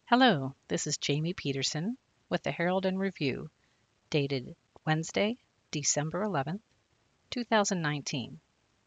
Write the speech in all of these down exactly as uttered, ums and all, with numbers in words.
Hello, this is Jamie Peterson with the Herald and Review, dated Wednesday, December eleventh, two thousand nineteen.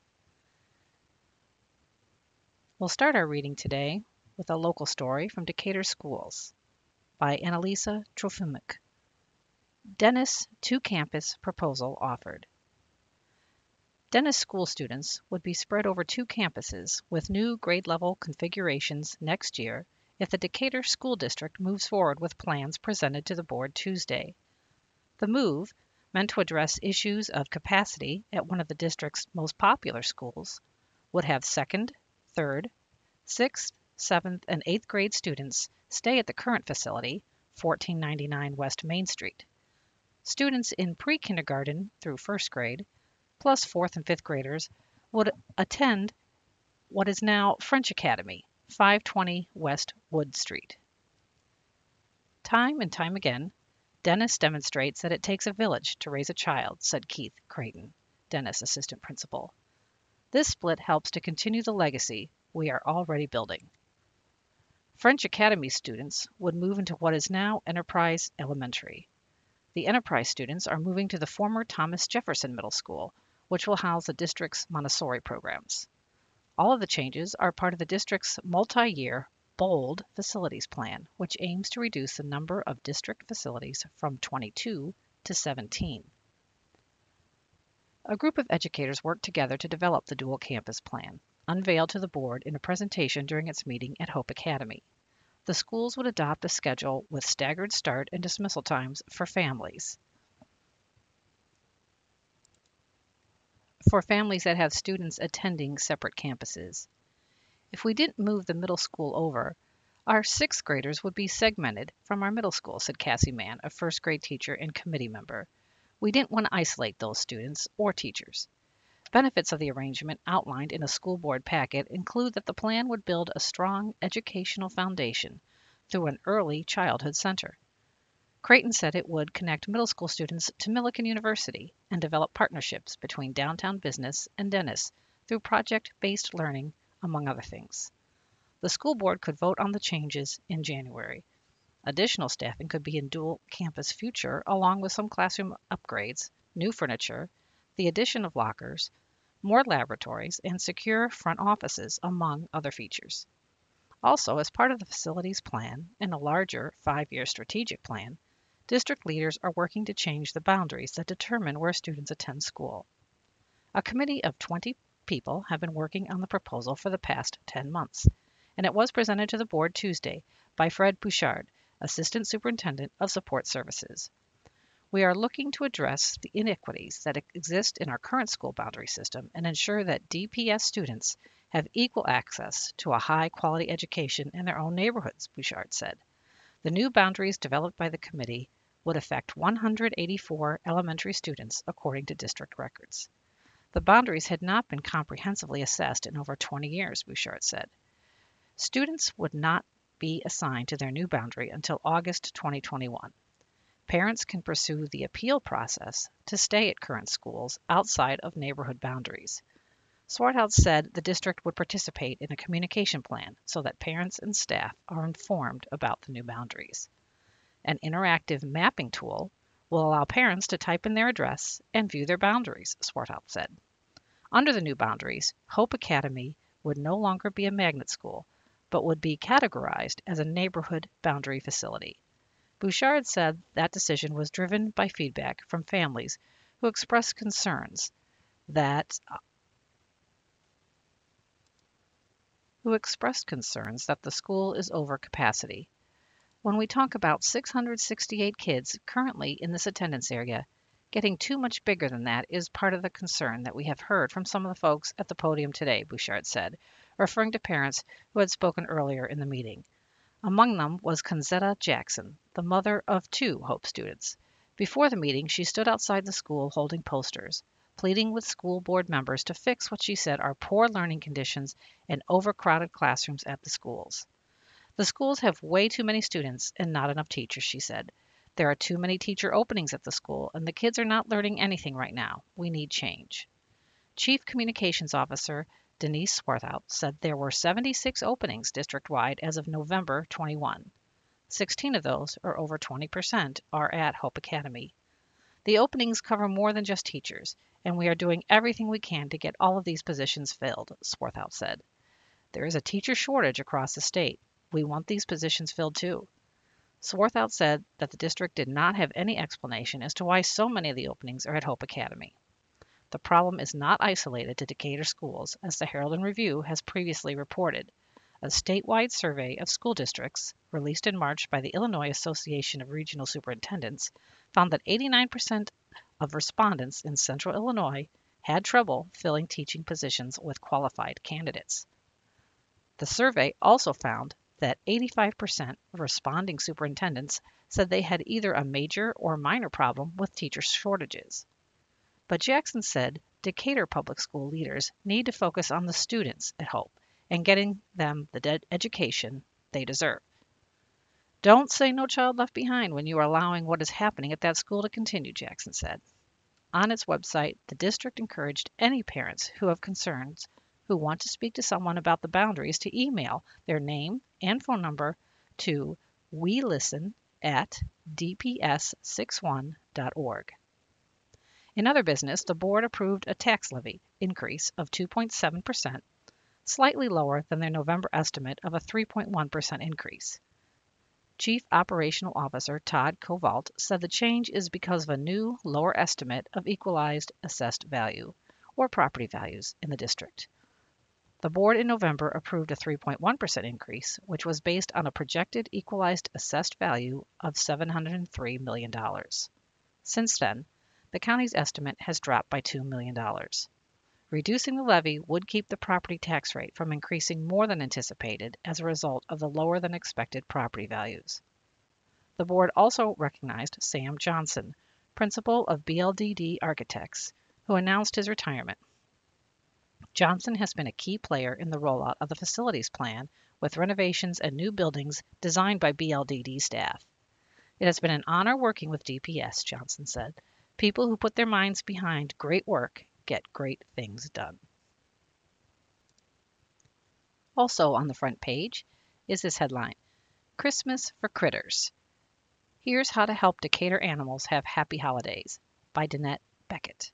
We'll start our reading today with a local story from Decatur Schools by Annalisa Trofimuk. Dennis two-campus proposal offered. Dennis school students would be spread over two campuses with new grade-level configurations next year if the Decatur School District moves forward with plans presented to the board Tuesday. The move, meant to address issues of capacity at one of the district's most popular schools, would have second, third, sixth, seventh, and eighth grade students stay at the current facility, fourteen ninety-nine West Main Street. Students in pre-kindergarten through first grade, plus fourth and fifth graders, would attend what is now French Academy, five twenty West Wood Street. Time and time again, Dennis demonstrates that it takes a village to raise a child, said Keith Creighton, Dennis assistant principal. This split helps to continue the legacy we are already building. French Academy students would move into what is now Enterprise Elementary. The Enterprise students are moving to the former Thomas Jefferson Middle School, which will house the district's Montessori programs. All of the changes are part of the district's multi-year BOLD facilities plan, which aims to reduce the number of district facilities from twenty-two to seventeen. A group of educators worked together to develop the dual campus plan, unveiled to the board in a presentation during its meeting at Hope Academy. The schools would adopt a schedule with staggered start and dismissal times for families. For families that have students attending separate campuses. If we didn't move the middle school over, our sixth graders would be segmented from our middle school, said Cassie Mann, a first grade teacher and committee member. We didn't want to isolate those students or teachers. Benefits of the arrangement outlined in a school board packet include that the plan would build a strong educational foundation through an early childhood center. Creighton said it would connect middle school students to Millikan University and develop partnerships between downtown business and Dennis through project-based learning, among other things. The school board could vote on the changes in January. Additional staffing could be in dual campus future, along with some classroom upgrades, new furniture, the addition of lockers, more laboratories, and secure front offices, among other features. Also, as part of the facilities plan and a larger five-year strategic plan, district leaders are working to change the boundaries that determine where students attend school. A committee of twenty people have been working on the proposal for the past ten months, and it was presented to the board Tuesday by Fred Bouchard, Assistant Superintendent of Support Services. We are looking to address the inequities that exist in our current school boundary system and ensure that D P S students have equal access to a high-quality education in their own neighborhoods, Bouchard said. The new boundaries developed by the committee would affect one hundred eighty-four elementary students, according to district records. The boundaries had not been comprehensively assessed in over twenty years, Bouchard said. Students would not be assigned to their new boundary until August twenty twenty-one. Parents can pursue the appeal process to stay at current schools outside of neighborhood boundaries. Swarthout said the district would participate in a communication plan so that parents and staff are informed about the new boundaries. An interactive mapping tool will allow parents to type in their address and view their boundaries, Swarthout said. Under the new boundaries, Hope Academy would no longer be a magnet school, but would be categorized as a neighborhood boundary facility. Bouchard said that decision was driven by feedback from families who expressed concerns that who expressed concerns that the school is over capacity. When we talk about six hundred sixty-eight kids currently in this attendance area, getting too much bigger than that is part of the concern that we have heard from some of the folks at the podium today, Bouchard said, referring to parents who had spoken earlier in the meeting. Among them was Conzetta Jackson, the mother of two Hope students. Before the meeting, she stood outside the school holding posters, pleading with school board members to fix what she said are poor learning conditions and overcrowded classrooms at the schools. The schools have way too many students and not enough teachers, she said. There are too many teacher openings at the school, and the kids are not learning anything right now. We need change. Chief Communications Officer Denise Swarthout said there were seventy-six openings district-wide as of November twenty-first. sixteen of those, or over twenty percent, are at Hope Academy. The openings cover more than just teachers, and we are doing everything we can to get all of these positions filled, Swarthout said. There is a teacher shortage across the state. We want these positions filled too. Swarthout said that the district did not have any explanation as to why so many of the openings are at Hope Academy. The problem is not isolated to Decatur schools, as the Herald and Review has previously reported. A statewide survey of school districts, released in March by the Illinois Association of Regional Superintendents, found that eighty-nine percent of respondents in central Illinois had trouble filling teaching positions with qualified candidates. The survey also found that eighty-five percent of responding superintendents said they had either a major or minor problem with teacher shortages. But Jackson said Decatur public school leaders need to focus on the students at Hope and getting them the de- education they deserve. Don't say No Child Left Behind when you are allowing what is happening at that school to continue, Jackson said. On its website, the district encouraged any parents who have concerns who want to speak to someone about the boundaries to email their name and phone number to we listen at d p s sixty-one dot org. In other business, the board approved a tax levy increase of two point seven percent, slightly lower than their November estimate of a three point one percent increase. Chief Operational Officer Todd Kovalt said the change is because of a new, lower estimate of equalized assessed value, or property values, in the district. The board in November approved a three point one percent increase, which was based on a projected equalized assessed value of seven hundred three million dollars. Since then, the county's estimate has dropped by two million dollars. Reducing the levy would keep the property tax rate from increasing more than anticipated as a result of the lower than expected property values. The board also recognized Sam Johnson, principal of B L D D Architects, who announced his retirement. Johnson has been a key player in the rollout of the facilities plan with renovations and new buildings designed by B L D D staff. It has been an honor working with D P S, Johnson said. People who put their minds behind great work get great things done. Also on the front page is this headline, Christmas for Critters. Here's how to help Decatur animals have happy holidays, by Danette Beckett.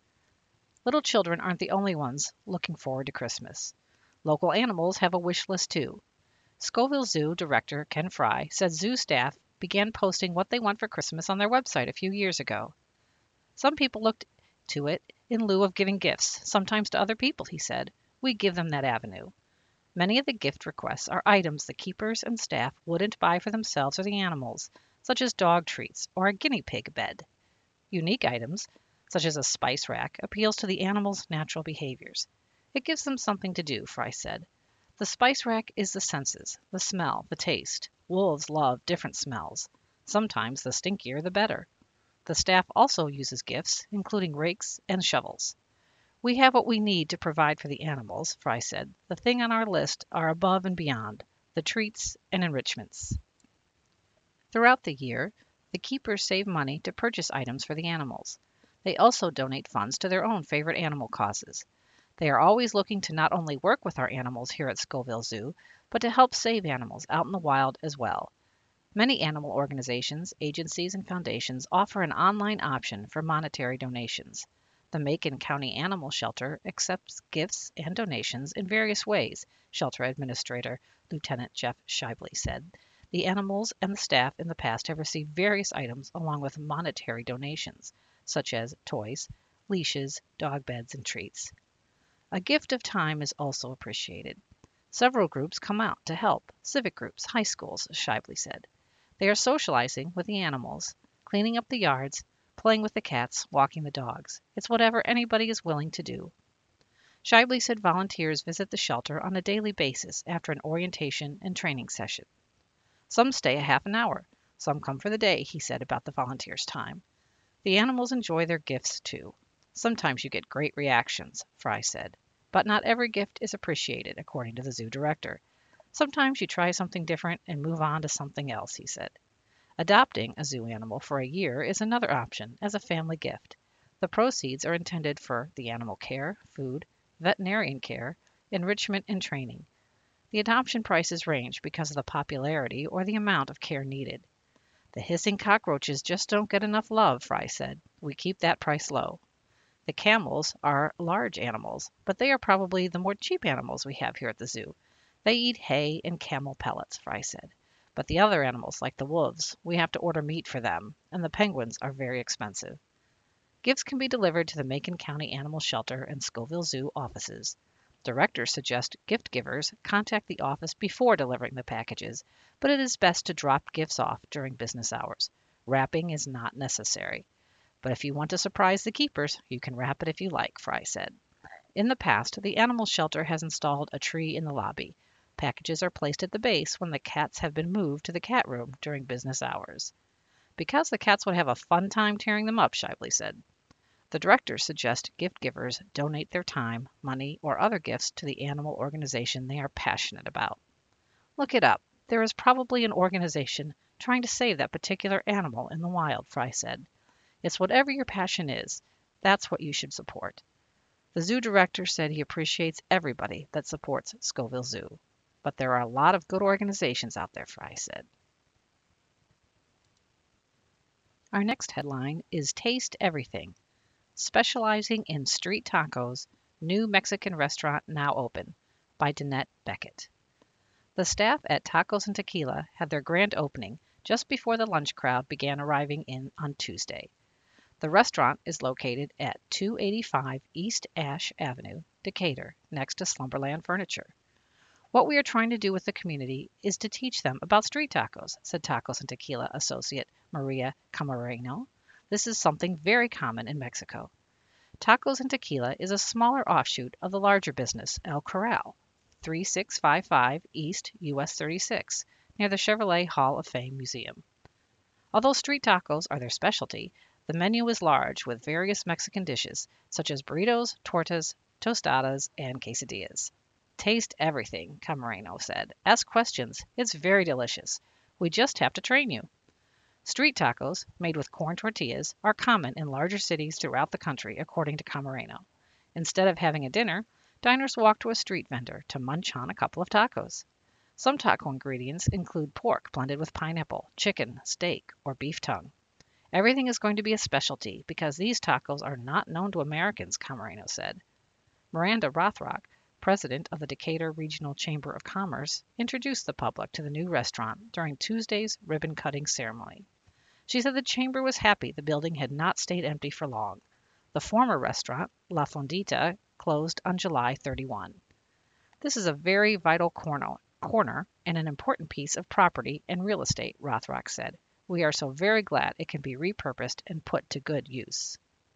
Little children aren't the only ones looking forward to Christmas. Local animals have a wish list too. Scoville Zoo Director Ken Fry said zoo staff began posting what they want for Christmas on their website a few years ago. Some people looked to it in lieu of giving gifts, sometimes to other people, he said. We give them that avenue. Many of the gift requests are items the keepers and staff wouldn't buy for themselves or the animals, such as dog treats or a guinea pig bed. Unique items, such as a spice rack, appeals to the animals' natural behaviors. It gives them something to do, Fry said. The spice rack is the senses, the smell, the taste. Wolves love different smells. Sometimes the stinkier the better. The staff also uses gifts, including rakes and shovels. We have what we need to provide for the animals, Fry said. The thing on our list are above and beyond, the treats and enrichments. Throughout the year, the keepers save money to purchase items for the animals. They also donate funds to their own favorite animal causes. They are always looking to not only work with our animals here at Scoville Zoo, but to help save animals out in the wild as well. Many animal organizations, agencies, and foundations offer an online option for monetary donations. The Macon County Animal Shelter accepts gifts and donations in various ways, Shelter Administrator Lieutenant Jeff Shibley said. The animals and the staff in the past have received various items along with monetary donations, such as toys, leashes, dog beds, and treats. A gift of time is also appreciated. Several groups come out to help, civic groups, high schools, Shibley said. They are socializing with the animals, cleaning up the yards, playing with the cats, walking the dogs. It's whatever anybody is willing to do. Shibley said volunteers visit the shelter on a daily basis after an orientation and training session. Some stay a half an hour. Some come for the day, he said about the volunteers' time. The animals enjoy their gifts too. Sometimes you get great reactions, Fry said. But not every gift is appreciated, according to the zoo director. Sometimes you try something different and move on to something else, he said. Adopting a zoo animal for a year is another option as a family gift. The proceeds are intended for the animal care, food, veterinarian care, enrichment, and training. The adoption prices range because of the popularity or the amount of care needed. The hissing cockroaches just don't get enough love, Fry said. We keep that price low. The camels are large animals, but they are probably the more cheap animals we have here at the zoo. They eat hay and camel pellets, Fry said. But the other animals, like the wolves, we have to order meat for them, and the penguins are very expensive. Gifts can be delivered to the Macon County Animal Shelter and Scoville Zoo offices. Directors suggest gift givers contact the office before delivering the packages, but it is best to drop gifts off during business hours. Wrapping is not necessary. But if you want to surprise the keepers, you can wrap it if you like, Fry said. In the past, the animal shelter has installed a tree in the lobby. Packages are placed at the base when the cats have been moved to the cat room during business hours. Because the cats would have a fun time tearing them up, Shively said. The directors suggest gift givers donate their time, money, or other gifts to the animal organization they are passionate about. Look it up. There is probably an organization trying to save that particular animal in the wild, Fry said. It's whatever your passion is. That's what you should support. The zoo director said he appreciates everybody that supports Scoville Zoo. But there are a lot of good organizations out there, Fry said. Our next headline is Taste Everything. Specializing in Street Tacos, New Mexican Restaurant Now Open by Danette Beckett. The staff at Tacos and Tequila had their grand opening just before the lunch crowd began arriving in on Tuesday. The restaurant is located at two eighty-five East Ash Avenue, Decatur, next to Slumberland Furniture. What we are trying to do with the community is to teach them about street tacos, said Tacos and Tequila associate Maria Camareno. This is something very common in Mexico. Tacos and Tequila is a smaller offshoot of the larger business El Corral, thirty-six fifty-five East U S thirty-six, near the Chevrolet Hall of Fame Museum. Although street tacos are their specialty, the menu is large with various Mexican dishes, such as burritos, tortas, tostadas, and quesadillas. Taste everything, Camareno said. Ask questions. It's very delicious. We just have to train you. Street tacos, made with corn tortillas, are common in larger cities throughout the country, according to Camareno. Instead of having a dinner, diners walk to a street vendor to munch on a couple of tacos. Some taco ingredients include pork blended with pineapple, chicken, steak, or beef tongue. Everything is going to be a specialty because these tacos are not known to Americans, Camareno said. Miranda Rothrock, president of the Decatur Regional Chamber of Commerce, introduced the public to the new restaurant during Tuesday's ribbon-cutting ceremony. She said the chamber was happy the building had not stayed empty for long. The former restaurant, La Fondita, closed on July thirty-first. This is a very vital corner, corner and an important piece of property and real estate, Rothrock said. We are so very glad it can be repurposed and put to good use.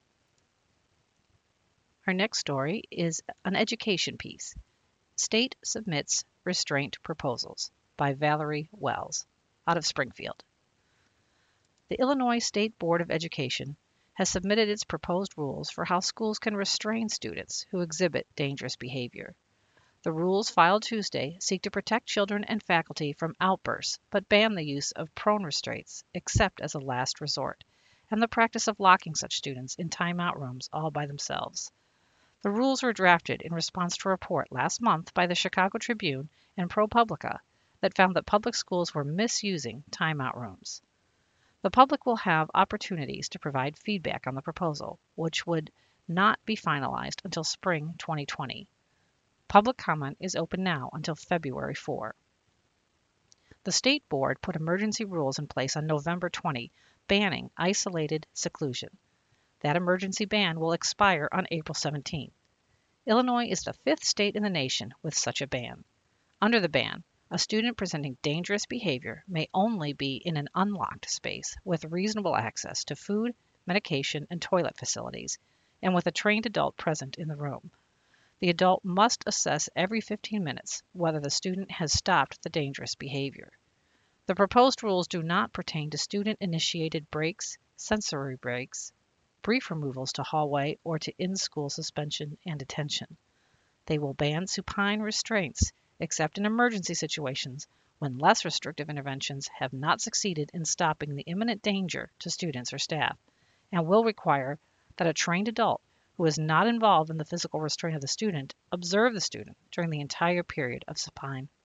Our next story is an education piece. State submits restraint proposals by Valerie Wells out of Springfield. The Illinois State Board of Education has submitted its proposed rules for how schools can restrain students who exhibit dangerous behavior. The rules filed Tuesday seek to protect children and faculty from outbursts, but ban the use of prone restraints except as a last resort, and the practice of locking such students in timeout rooms all by themselves. The rules were drafted in response to a report last month by the Chicago Tribune and ProPublica that found that public schools were misusing timeout rooms. The public will have opportunities to provide feedback on the proposal, which would not be finalized until spring twenty twenty. Public comment is open now until February fourth. The state board put emergency rules in place on November twentieth, banning isolated seclusion. That emergency ban will expire on April seventeenth. Illinois is the fifth state in the nation with such a ban. Under the ban, a student presenting dangerous behavior may only be in an unlocked space with reasonable access to food, medication, and toilet facilities, and with a trained adult present in the room. The adult must assess every fifteen minutes whether the student has stopped the dangerous behavior. The proposed rules do not pertain to student-initiated breaks, sensory breaks, brief removals to hallway, or to in-school suspension and detention. They will ban supine restraints, except in emergency situations when less restrictive interventions have not succeeded in stopping the imminent danger to students or staff, and will require that a trained adult who is not involved in the physical restraint of the student observe the student during the entire period of supine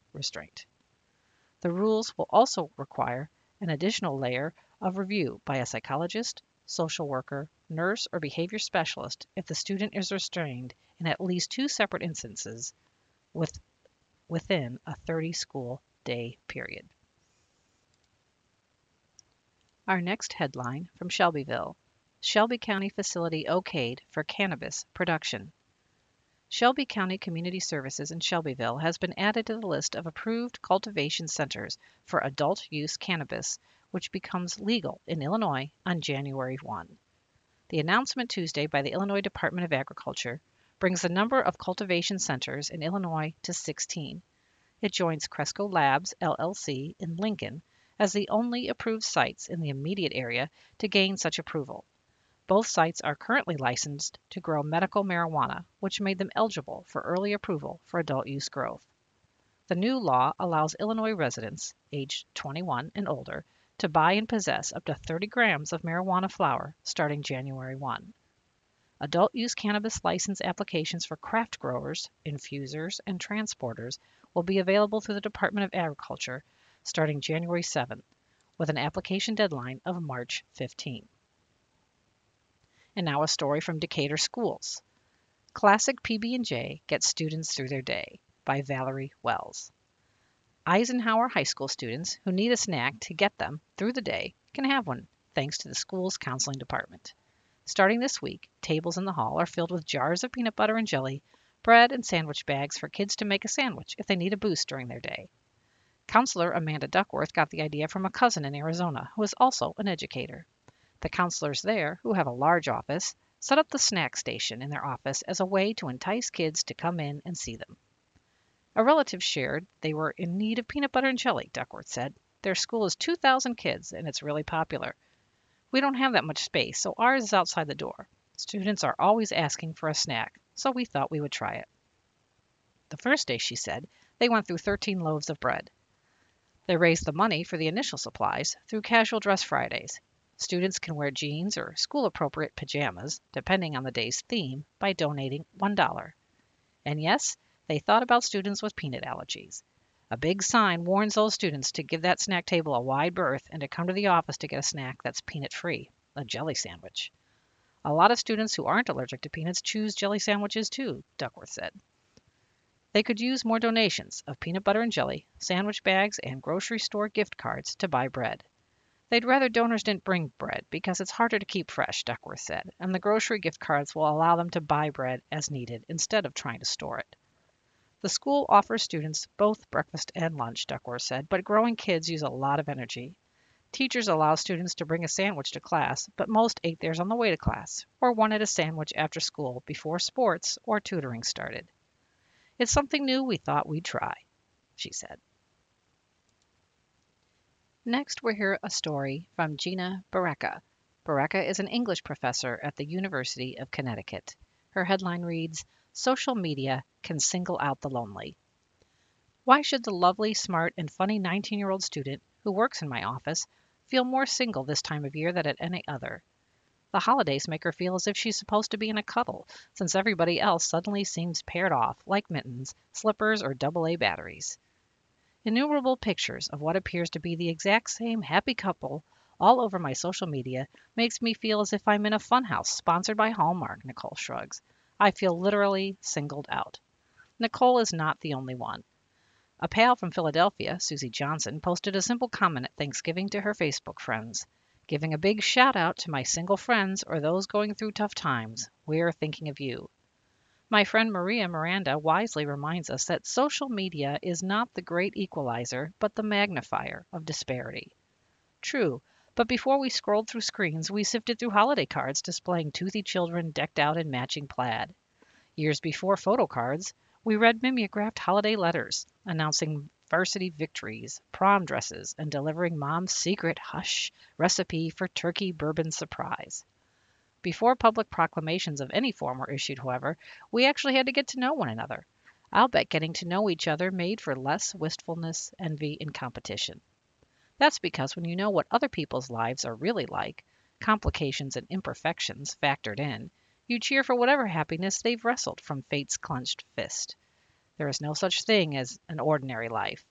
restraint. The rules will also require an additional layer of review by a psychologist, social worker, nurse, or behavior specialist if the student is restrained in at least two separate instances with, within a thirty school day period. Our next headline from Shelbyville: Shelby County facility okayed for cannabis production. Shelby County Community Services in Shelbyville has been added to the list of approved cultivation centers for adult use cannabis, which becomes legal in Illinois on January first. The announcement Tuesday by the Illinois Department of Agriculture brings the number of cultivation centers in Illinois to sixteen. It joins Cresco Labs, L L C, in Lincoln as the only approved sites in the immediate area to gain such approval. Both sites are currently licensed to grow medical marijuana, which made them eligible for early approval for adult use growth. The new law allows Illinois residents, aged twenty-one and older, to buy and possess up to thirty grams of marijuana flower starting January first. Adult use cannabis license applications for craft growers, infusers, and transporters will be available through the Department of Agriculture starting January seventh, with an application deadline of March fifteenth. And now a story from Decatur schools. Classic P B and J gets students through their day by Valerie Wells. Eisenhower High School students who need a snack to get them through the day can have one thanks to the school's counseling department. Starting this week, tables in the hall are filled with jars of peanut butter and jelly, bread, and sandwich bags for kids to make a sandwich if they need a boost during their day. Counselor Amanda Duckworth got the idea from a cousin in Arizona who is also an educator. The counselors there, who have a large office, set up the snack station in their office as a way to entice kids to come in and see them. A relative shared they were in need of peanut butter and jelly, Duckworth said. Their school is two thousand kids, and it's really popular. We don't have that much space, so ours is outside the door. Students are always asking for a snack, so we thought we would try it. The first day, she said, they went through thirteen loaves of bread. They raised the money for the initial supplies through Casual Dress Fridays. Students can wear jeans or school-appropriate pajamas, depending on the day's theme, by donating one dollar. And yes, they thought about students with peanut allergies. A big sign warns those students to give that snack table a wide berth and to come to the office to get a snack that's peanut-free, a jelly sandwich. A lot of students who aren't allergic to peanuts choose jelly sandwiches too, Duckworth said. They could use more donations of peanut butter and jelly, sandwich bags, and grocery store gift cards to buy bread. They'd rather donors didn't bring bread because it's harder to keep fresh, Duckworth said, and the grocery gift cards will allow them to buy bread as needed instead of trying to store it. The school offers students both breakfast and lunch, Duckworth said, but growing kids use a lot of energy. Teachers allow students to bring a sandwich to class, but most ate theirs on the way to class, or wanted a sandwich after school before sports or tutoring started. It's something new we thought we'd try, she said. Next, we'll hear a story from Gina Baraka. Baraka is an English professor at the University of Connecticut. Her headline reads, Social Media Can Single Out the Lonely. Why should the lovely, smart, and funny nineteen-year-old student who works in my office feel more single this time of year than at any other? The holidays make her feel as if she's supposed to be in a cuddle, since everybody else suddenly seems paired off, like mittens, slippers, or double A batteries. Innumerable pictures of what appears to be the exact same happy couple all over my social media makes me feel as if I'm in a funhouse sponsored by Hallmark, Nicole shrugs. I feel literally singled out. Nicole is not the only one. A pal from Philadelphia, Susie Johnson, posted a simple comment at Thanksgiving to her Facebook friends, giving a big shout out to my single friends or those going through tough times. We're thinking of you. My friend Maria Miranda wisely reminds us that social media is not the great equalizer, but the magnifier of disparity. True, but before we scrolled through screens, we sifted through holiday cards displaying toothy children decked out in matching plaid. Years before photo cards, we read mimeographed holiday letters announcing varsity victories, prom dresses, and delivering mom's secret hush recipe for turkey bourbon surprise. Before public proclamations of any form were issued, however, we actually had to get to know one another. I'll bet getting to know each other made for less wistfulness, envy, and competition. That's because when you know what other people's lives are really like, complications and imperfections factored in, you cheer for whatever happiness they've wrestled from fate's clenched fist. There is no such thing as an ordinary life.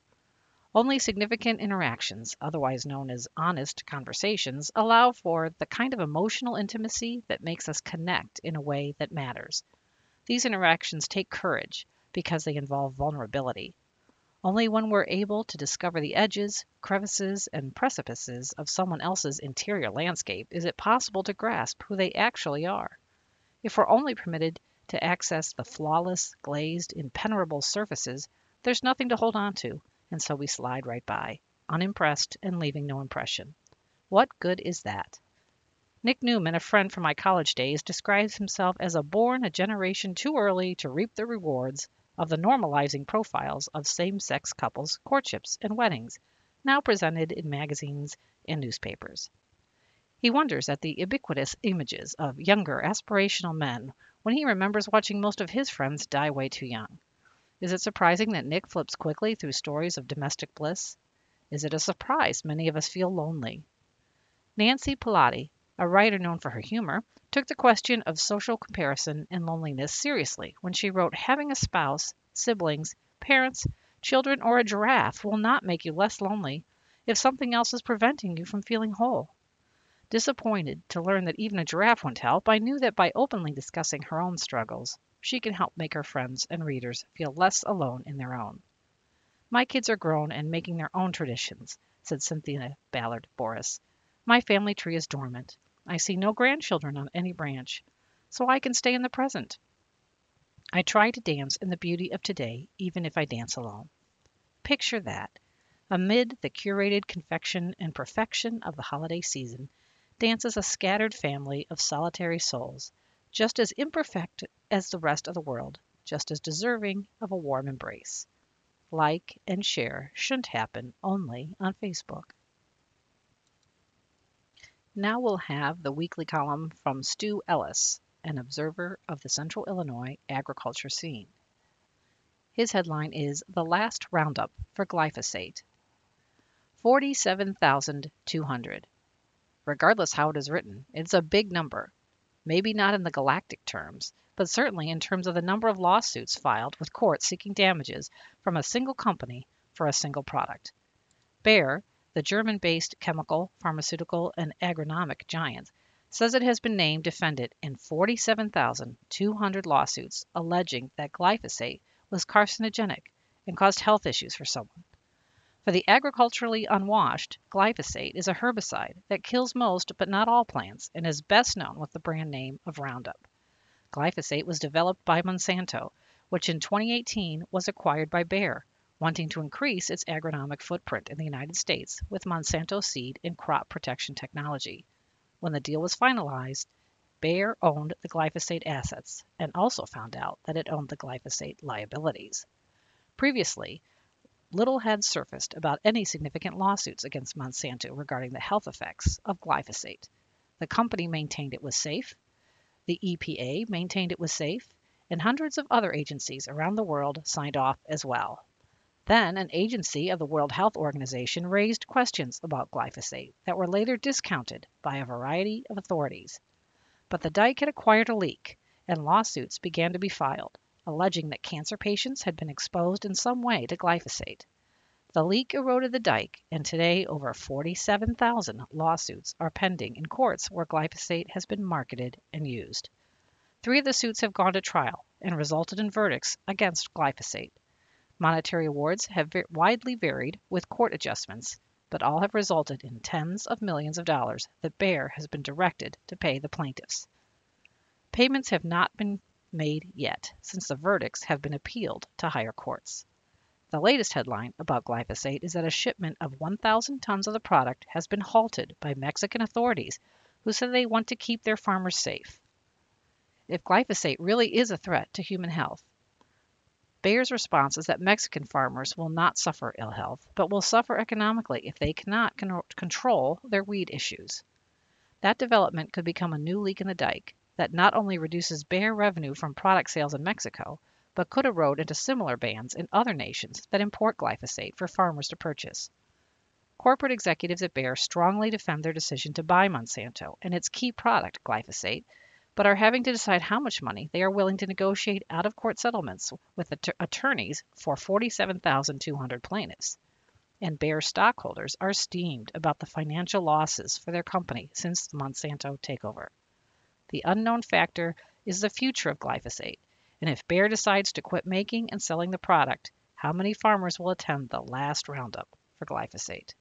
Only significant interactions, otherwise known as honest conversations, allow for the kind of emotional intimacy that makes us connect in a way that matters. These interactions take courage because they involve vulnerability. Only when we're able to discover the edges, crevices, and precipices of someone else's interior landscape is it possible to grasp who they actually are. If we're only permitted to access the flawless, glazed, impenetrable surfaces, there's nothing to hold on to, and so we slide right by, unimpressed and leaving no impression. What good is that? Nick Newman, a friend from my college days, describes himself as a born a generation too early to reap the rewards of the normalizing profiles of same-sex couples, courtships, and weddings, now presented in magazines and newspapers. He wonders at the ubiquitous images of younger, aspirational men when he remembers watching most of his friends die way too young. Is it surprising that Nick flips quickly through stories of domestic bliss? Is it a surprise many of us feel lonely? Nancy Pilati, a writer known for her humor, took the question of social comparison and loneliness seriously when she wrote, "Having a spouse, siblings, parents, children, or a giraffe will not make you less lonely if something else is preventing you from feeling whole." Disappointed to learn that even a giraffe wouldn't help, I knew that by openly discussing her own struggles, she can help make her friends and readers feel less alone in their own. "My kids are grown and making their own traditions," said Cynthia Ballard Boris. "My family tree is dormant. I see no grandchildren on any branch, so I can stay in the present. I try to dance in the beauty of today, even if I dance alone." Picture that. Amid the curated confection and perfection of the holiday season, dances a scattered family of solitary souls, just as imperfect as the rest of the world, just as deserving of a warm embrace. Like and share shouldn't happen only on Facebook. Now we'll have the weekly column from Stu Ellis, an observer of the Central Illinois agriculture scene. His headline is "The Last Roundup for Glyphosate." forty-seven thousand two hundred. Regardless how it is written, it's a big number. Maybe not in the galactic terms, but certainly in terms of the number of lawsuits filed with courts seeking damages from a single company for a single product. Bayer, the German-based chemical, pharmaceutical, and agronomic giant, says it has been named defendant in forty-seven thousand two hundred lawsuits alleging that glyphosate was carcinogenic and caused health issues for someone. For the agriculturally unwashed, glyphosate is a herbicide that kills most but not all plants and is best known with the brand name of Roundup. Glyphosate was developed by Monsanto, which in twenty eighteen was acquired by Bayer, wanting to increase its agronomic footprint in the United States with Monsanto seed and crop protection technology. When the deal was finalized, Bayer owned the glyphosate assets and also found out that it owned the glyphosate liabilities. Previously, little had surfaced about any significant lawsuits against Monsanto regarding the health effects of glyphosate. The company maintained it was safe, the E P A maintained it was safe, and hundreds of other agencies around the world signed off as well. Then an agency of the World Health Organization raised questions about glyphosate that were later discounted by a variety of authorities. But the dike had acquired a leak, and lawsuits began to be filed, alleging that cancer patients had been exposed in some way to glyphosate. The leak eroded the dike, and today over forty-seven thousand lawsuits are pending in courts where glyphosate has been marketed and used. Three of the suits have gone to trial and resulted in verdicts against glyphosate. Monetary awards have widely varied with court adjustments, but all have resulted in tens of millions of dollars that Bayer has been directed to pay the plaintiffs. Payments have not been made yet, since the verdicts have been appealed to higher courts. The latest headline about glyphosate is that a shipment of one thousand tons of the product has been halted by Mexican authorities, who say they want to keep their farmers safe. If glyphosate really is a threat to human health, Bayer's response is that Mexican farmers will not suffer ill health, but will suffer economically if they cannot con- control their weed issues. That development could become a new leak in the dike that not only reduces Bayer revenue from product sales in Mexico, but could erode into similar bans in other nations that import glyphosate for farmers to purchase. Corporate executives at Bayer strongly defend their decision to buy Monsanto and its key product, glyphosate, but are having to decide how much money they are willing to negotiate out-of-court settlements with att- attorneys for forty-seven thousand two hundred plaintiffs. and Bayer stockholders are steamed about the financial losses for their company since the Monsanto takeover. The unknown factor is the future of glyphosate, and if Bayer decides to quit making and selling the product, how many farmers will attend the last roundup for glyphosate?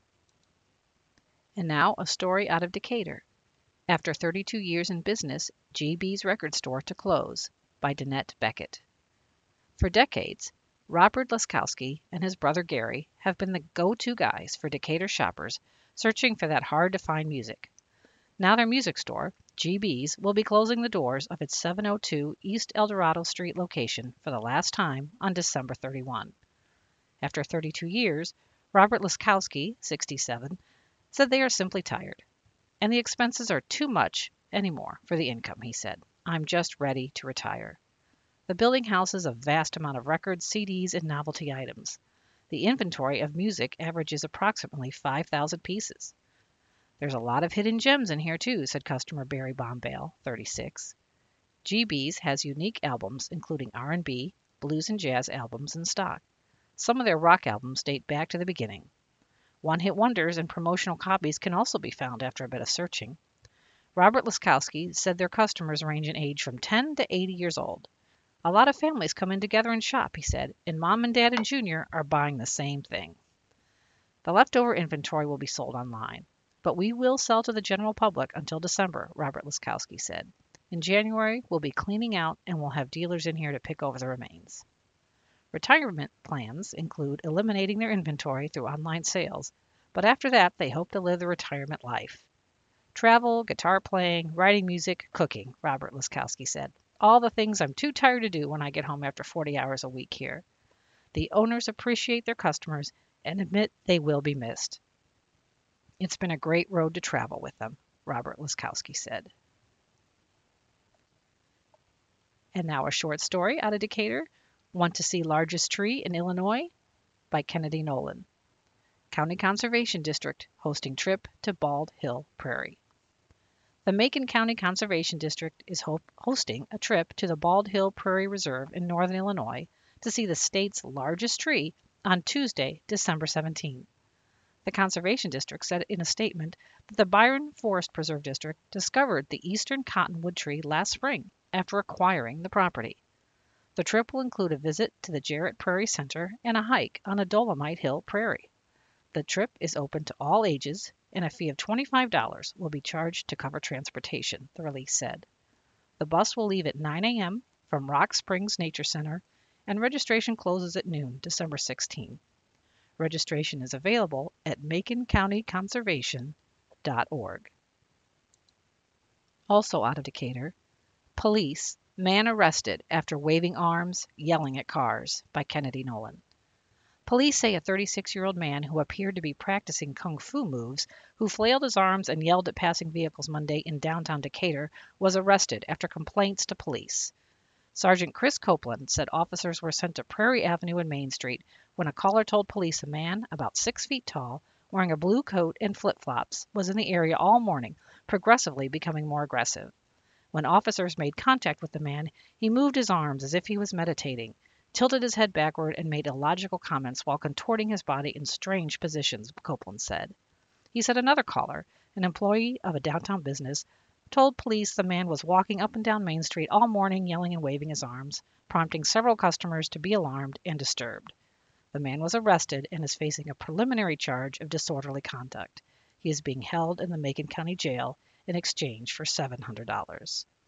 And now a story out of Decatur. After thirty-two years in business, G B's Record Store to close, by Danette Beckett. For decades, Robert Laskowski and his brother Gary have been the go-to guys for Decatur shoppers searching for that hard-to-find music. Now their music store, G B's, will be closing the doors of its seven oh two East Eldorado Street location for the last time on December thirty-first. After thirty-two years, Robert Laskowski, sixty-seven, said they are simply tired. And the expenses are too much anymore for the income, he said. I'm just ready to retire. The building houses a vast amount of records, C Ds, and novelty items. The inventory of music averages approximately five thousand pieces. There's a lot of hidden gems in here too, said customer Barry Bombale, thirty-six. G B's has unique albums including R and B, blues and jazz albums in stock. Some of their rock albums date back to the beginning. One-hit wonders and promotional copies can also be found after a bit of searching. Robert Laskowski said their customers range in age from ten to eighty years old. A lot of families come in together and shop, he said, and Mom and Dad and Junior are buying the same thing. The leftover inventory will be sold online, but we will sell to the general public until December, Robert Laskowski said. In January, we'll be cleaning out and we'll have dealers in here to pick over the remains. Retirement plans include eliminating their inventory through online sales, but after that, they hope to live the retirement life. Travel, guitar playing, writing music, cooking, Robert Laskowski said. All the things I'm too tired to do when I get home after forty hours a week here. The owners appreciate their customers and admit they will be missed. It's been a great road to travel with them, Robert Laskowski said. And now a short story out of Decatur. Want to see largest tree in Illinois? By Kennedy Nolan. County Conservation District hosting trip to Bald Hill Prairie. The Macon County Conservation District is ho- hosting a trip to the Bald Hill Prairie Reserve in northern Illinois to see the state's largest tree on Tuesday, December seventeenth. The Conservation District said in a statement that the Byron Forest Preserve District discovered the eastern cottonwood tree last spring after acquiring the property. The trip will include a visit to the Jarrett Prairie Center and a hike on a Dolomite Hill Prairie. The trip is open to all ages, and a fee of twenty-five dollars will be charged to cover transportation, the release said. The bus will leave at nine a.m. from Rock Springs Nature Center, and registration closes at noon, December sixteenth. Registration is available at macon county conservation dot org. Also out of Decatur, police, man arrested after waving arms, yelling at cars, by Kennedy Nolan. Police say a thirty-six-year-old man who appeared to be practicing kung fu moves, who flailed his arms and yelled at passing vehicles Monday in downtown Decatur, was arrested after complaints to police. Sergeant Chris Copeland said officers were sent to Prairie Avenue and Main Street when a caller told police a man, about six feet tall, wearing a blue coat and flip-flops, was in the area all morning, progressively becoming more aggressive. When officers made contact with the man, he moved his arms as if he was meditating, tilted his head backward, and made illogical comments while contorting his body in strange positions, Copeland said. He said another caller, an employee of a downtown business, told police the man was walking up and down Main Street all morning yelling and waving his arms, prompting several customers to be alarmed and disturbed. The man was arrested and is facing a preliminary charge of disorderly conduct. He is being held in the Macon County Jail in exchange for seven hundred dollars.